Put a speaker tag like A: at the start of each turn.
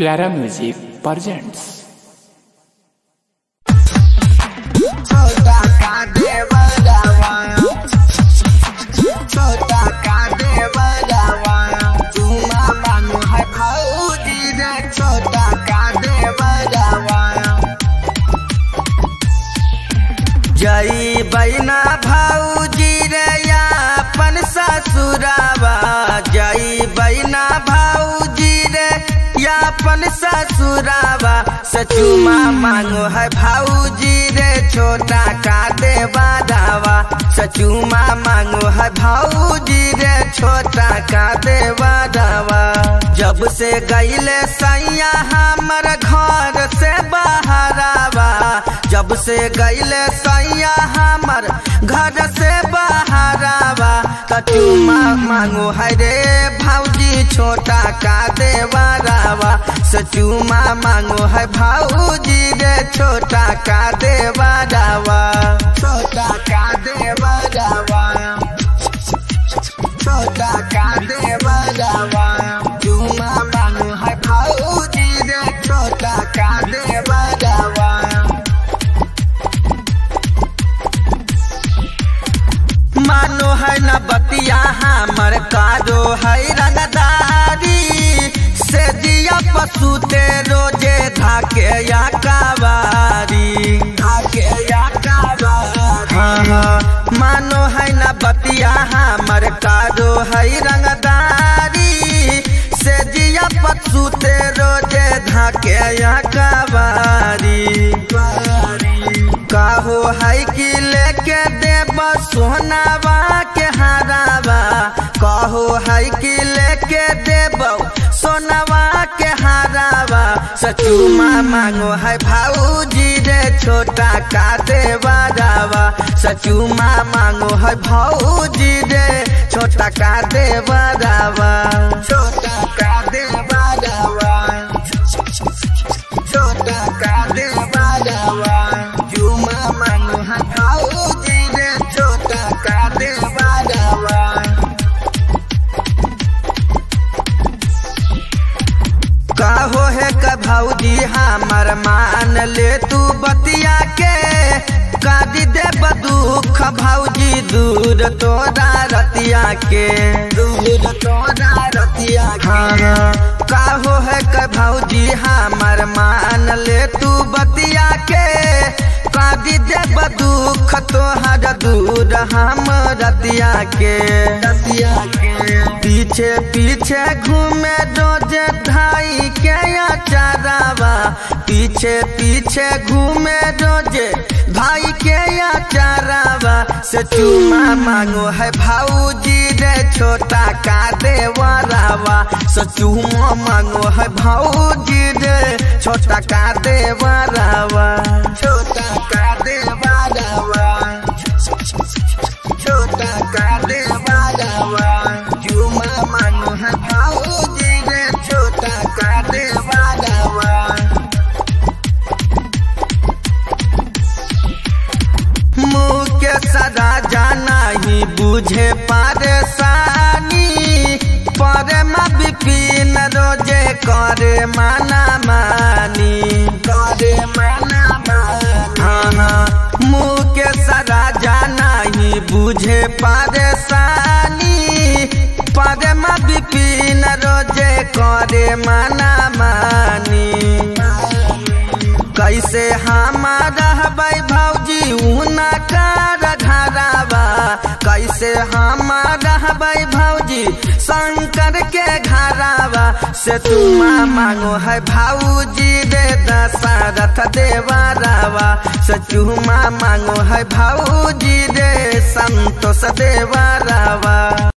A: प्यारा music presents.
B: छोटा का देवरवा, छोटा का देवरवा, चुमा मांगो है भौजी रे, छोटा का देवरवा। जई बहिना भौजी रे अपन ससुरावा, जई बहिना भौजी रे अपन ससुरावा, सचुमा मांगो है भौजी रे, छोटा का देवरवा, सचुमा मांगो है भौजी रे, छोटा का देवरवा। जब से गईले सैया हमर घर से बाहरवा, जब से गईले सैया हमर घर से बाहरवा, सचुमा मांगो है रे भौजी, छोटा का देवरवा, सचुमा मांगो है भौजी रे, छोटा का देवरवा, छोटा का देवरवा, छोटा का देवरवा, चुमा मांगो है भौजी रे, छोटा का देवरवा। मानो है न बतिया हमर कारो है रंगदारी, से दिया पसुते रोजे धाके या कावारी, धाके या कावारी। हाँ, मानो है न बतिया हमर कारो है रंगदारी, से दिया पसुते रोजे धाके या कावारी। काहो है कि लेके देव सोनावा के हारावा, कहो है कि लेके देव सोनावा के हारावा, सचुमा मांगो है भौजी रे, छोटा का देवरवा, सचुमा मांगो है भौजी रे, छोटा का देवरवा, छोटा का देवरवा, छोटा का देवरवा, चुमा मांगो है भौजी रे, छोटा का देवरवा। कहो है का भौजी हमर मान ले तू बतिया के, काटी दे दुख भौजी दूर तोरा रतिया के, दूर तोरा रतिया के। कहो है का भौजी हमर मान ले तू बतिया के, काटी दे दुख तोहर दूर हम रतिया के, रतिया के। पीछे पीछे घूमे रोजे धाई के अचारावा, पीछे पीछे घूमे रोजे भाई के अचारावा, से चुमा मांगो है भौजी रे, छोटा का देवरवा, से चुमा मांगो है भौजी रे, छोटा का देवरवा, छोटा का देवरवा, छोटा का देवरवा, चुमा मांगो है भौजी रे, छोटा का देवरवा। मुँह के सदा जाना ही बुझे परेशानी, पर मा विपिन रोजे करे माना मानी, करे माना मानी। हाँ, मुँह के सदा जाना ही बुझे परेशानी, पर मा विपिन रोजे करे माना मानी। कैसे हमारा भाई भौजी ऊना कर घरावा, कैसे हमारा भाई भौजी शंकर के घरावा, से तुमा मांगो है भौजी रे, दशरथ देवरवा, से चुमा मांगो है भौजी रे, संतोष देवरवा।